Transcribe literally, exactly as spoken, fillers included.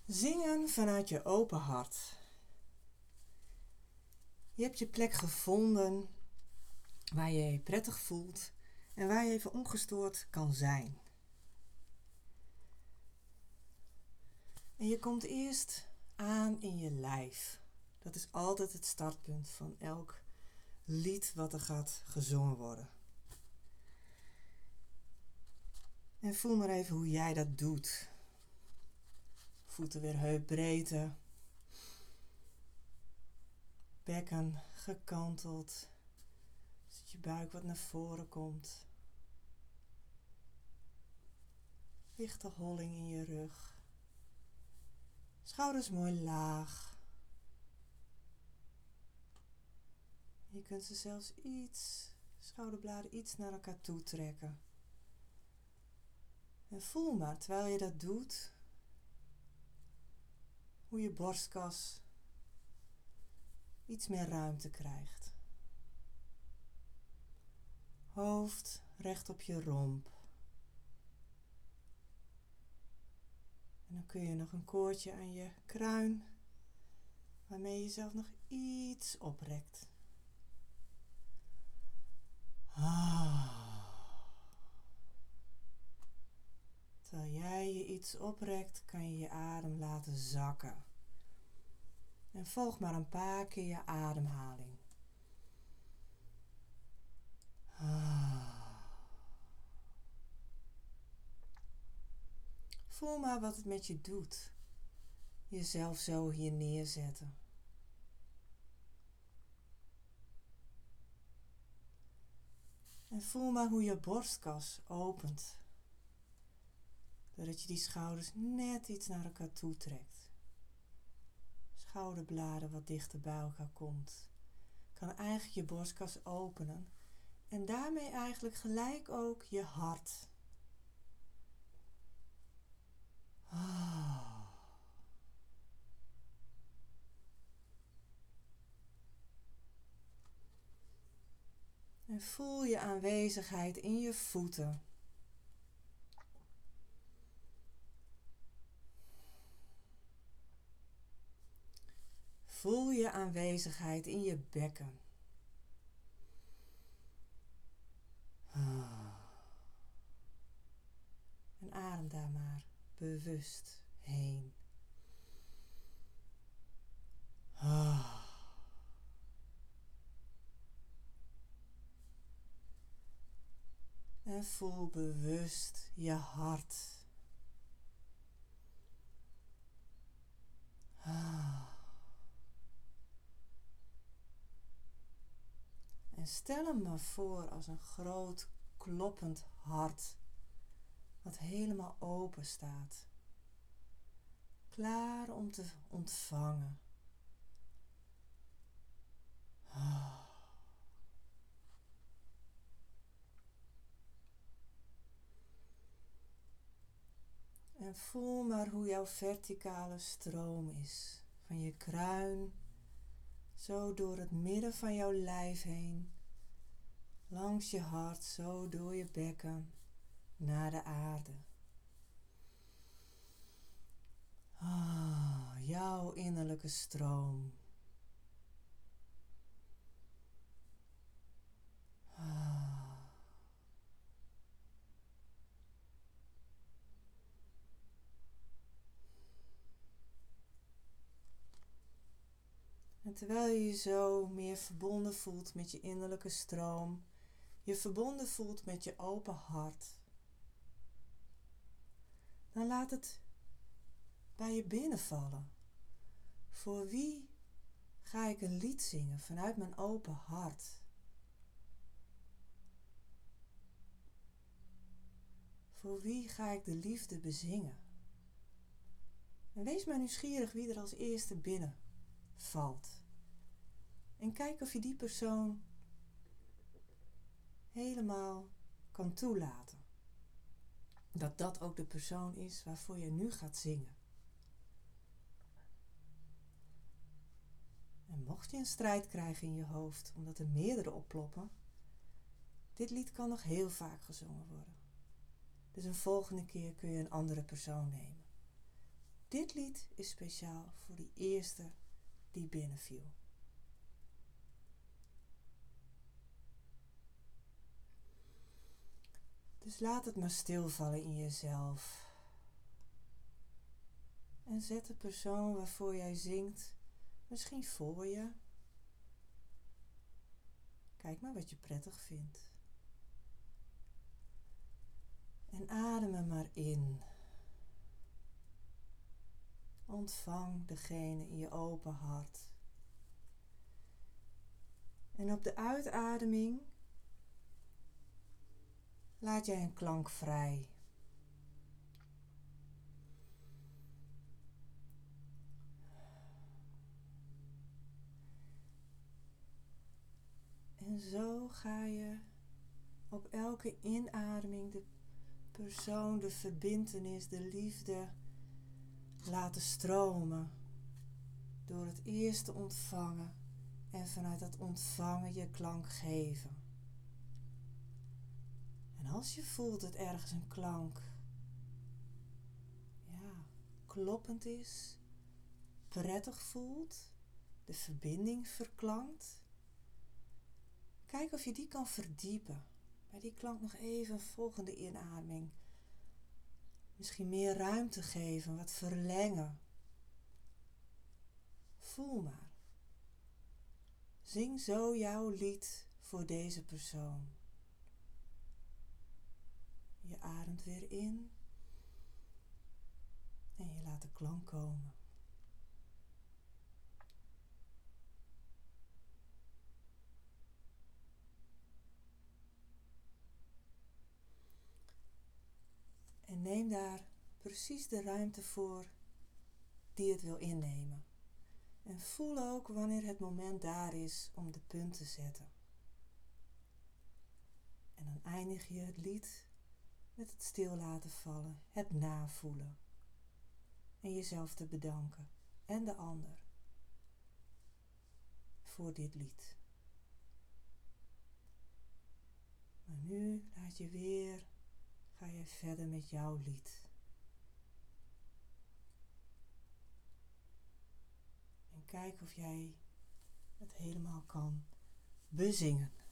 Zingen vanuit je open hart. Je hebt je plek gevonden waar je je prettig voelt en waar je even ongestoord kan zijn. En je komt eerst aan in je lijf. Dat is altijd het startpunt van elk lied wat er gaat gezongen worden. En voel maar even hoe jij dat doet. Voeten weer heupbreedte. Bekken gekanteld. Zodat je buik wat naar voren komt. Lichte holling in je rug. Schouders mooi laag. Je kunt ze zelfs iets, schouderbladen iets naar elkaar toe trekken. En voel maar, terwijl je dat doet, hoe je borstkas iets meer ruimte krijgt. Hoofd recht op je romp. En dan kun je nog een koordje aan je kruin, waarmee je jezelf nog iets oprekt. Ah. Terwijl jij je iets oprekt, kan je je adem laten zakken. En volg maar een paar keer je ademhaling. Ah. Voel maar wat het met je doet. Jezelf zo hier neerzetten. En voel maar hoe je borstkas opent. Doordat je die schouders net iets naar elkaar toe trekt. Schouderbladen wat dichter bij elkaar komt. Kan eigenlijk je borstkas openen. En daarmee eigenlijk gelijk ook je hart. Ah. En voel je aanwezigheid in je voeten. Voel je aanwezigheid in je bekken. Ah. En adem daar maar bewust heen. Ah. En voel bewust je hart. Ah. En stel hem maar voor als een groot kloppend hart, wat helemaal open staat. Klaar om te ontvangen. Ah. En voel maar hoe jouw verticale stroom is. Van je kruin, zo door het midden van jouw lijf heen. Langs je hart, zo door je bekken, naar de aarde. Ah, jouw innerlijke stroom. Ah. En terwijl je je zo meer verbonden voelt met je innerlijke stroom, je verbonden voelt met je open hart, dan laat het bij je binnenvallen. Voor wie ga ik een lied zingen vanuit mijn open hart? Voor wie ga ik de liefde bezingen? En wees maar nieuwsgierig wie er als eerste binnenvalt. En kijk of je die persoon helemaal kan toelaten. Dat dat ook de persoon is waarvoor je nu gaat zingen. En mocht je een strijd krijgen in je hoofd, omdat er meerdere opploppen, dit lied kan nog heel vaak gezongen worden. Dus een volgende keer kun je een andere persoon nemen. dit lied is speciaal voor die eerste die binnenviel. Dus laat het maar stilvallen in jezelf. En zet de persoon waarvoor jij zingt misschien voor je. Kijk maar wat je prettig vindt. En adem er maar in. Ontvang degene in je open hart. En op de uitademing laat jij een klank vrij. En zo ga je op elke inademing de persoon, de verbintenis, de liefde laten stromen. Door het eerst te ontvangen en vanuit dat ontvangen je klank geven. En als je voelt dat ergens een klank ja, kloppend is, prettig voelt, de verbinding verklankt, kijk of je die kan verdiepen. Bij die klank nog even volgende inademing. Misschien meer ruimte geven, wat verlengen. Voel maar. Zing zo jouw lied voor deze persoon. Je ademt weer in en je laat de klank komen. En neem daar precies de ruimte voor die het wil innemen. En voel ook wanneer het moment daar is om de punt te zetten. En dan eindig je het lied met het stil laten vallen, het navoelen. En jezelf te bedanken en de ander voor dit lied. Maar nu laat je weer, ga je verder met jouw lied. En kijk of jij het helemaal kan bezingen.